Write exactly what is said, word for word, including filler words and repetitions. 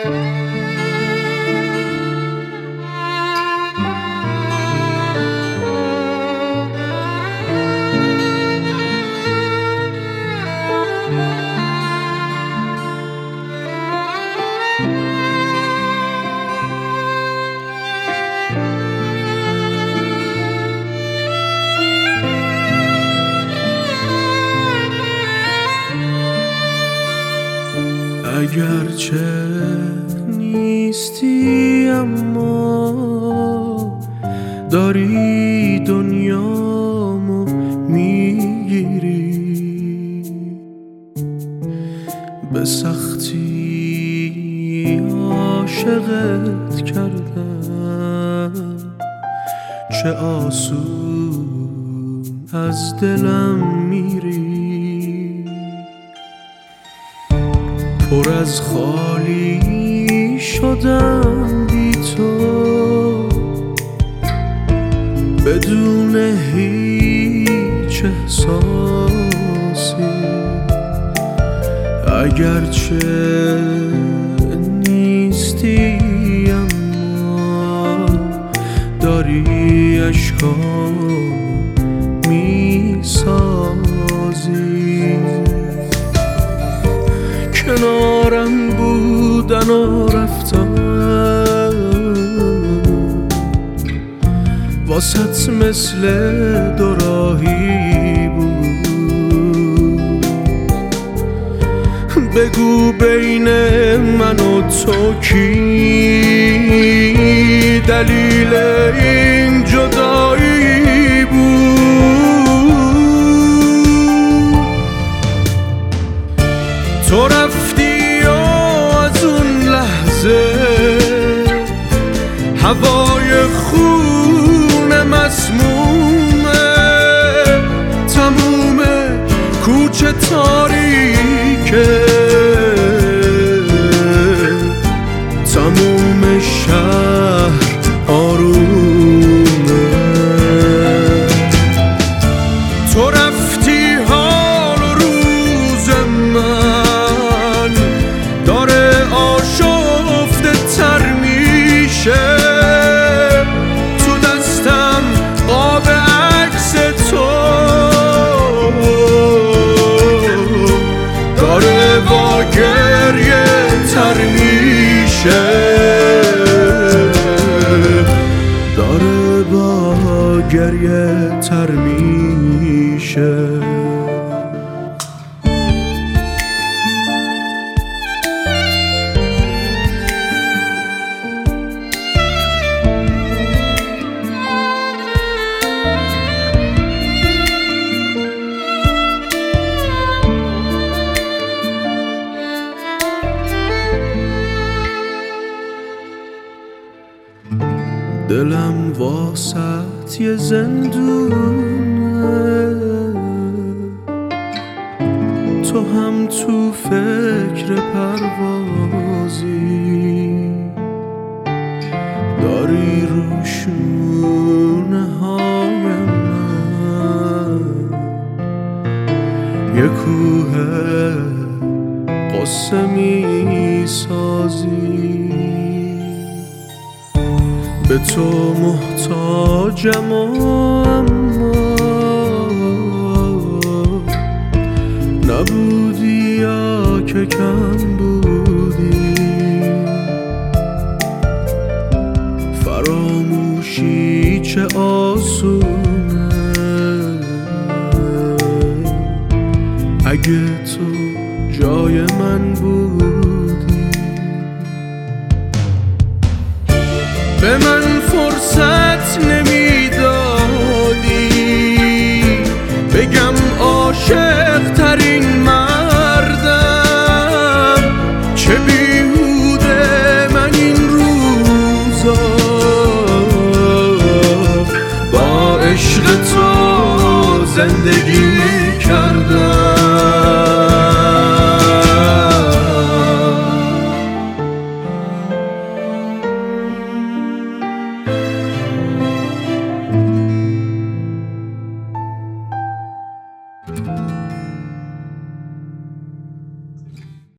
اگرچه نیستی اما داری دنیامو میگیری، به سختی عاشقت کردم، چه آسون از دلم میری. پر از خالی شدم بی تو، بدون هیچ احساسی. اگرچه نیستی اما داری اشکام میسازی. کنارم بودن و رفتن واسط مثل دوراهی بود. بگو بین من و تو کی دلیل این جدایی بود؟ تو رفتی و از اون لحظه هوای خون مسمومه، تموم کوچه تاریکه، تموم شهر آرومه. تو رفتی حال و روز من داره آشفته تر میشه، تو دستم قاب عکس تو داره با گریه تر میشه، داره با گریه تر میشه. دلم واسط یه زندونه، تو هم تو فکر پروازی، داری رو شونه های من یه کوه قصه می سازی. به تو محتاجم اما نبودی یا که کم بودی. فراموشی چه آسونه اگه تو جای من بودی. به من فرصت نمیدادی بگم عاشق ترین مردم، چه بی